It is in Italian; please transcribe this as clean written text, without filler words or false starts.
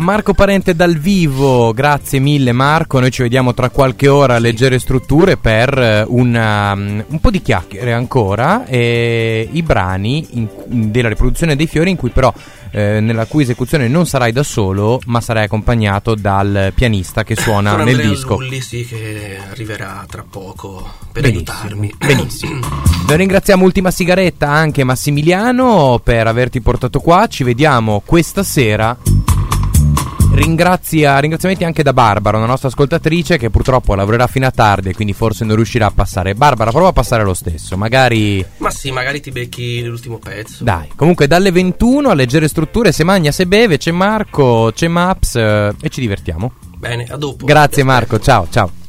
Marco Parente dal vivo, grazie mille Marco, noi ci vediamo tra qualche ora a Leggere Strutture per un po' di chiacchiere ancora, e i brani della riproduzione dei fiori, in cui però nella cui esecuzione non sarai da solo, ma sarai accompagnato dal pianista che suona nel disco. Lulli, sì, che arriverà tra poco per aiutarmi. Benissimo. Noi ringraziamo Ultima Sigaretta anche Massimiliano per averti portato qua, ci vediamo questa sera. Ringraziamenti anche da Barbara, una nostra ascoltatrice che purtroppo lavorerà fino a tardi e quindi forse non riuscirà a passare. Barbara, prova a passare lo stesso, magari... Ma sì, magari ti becchi l'ultimo pezzo. Dai, comunque dalle 21 a Leggere Strutture, se magna, se beve, c'è Marco, c'è Maps e ci divertiamo. Bene, a dopo. Grazie Marco, ciao.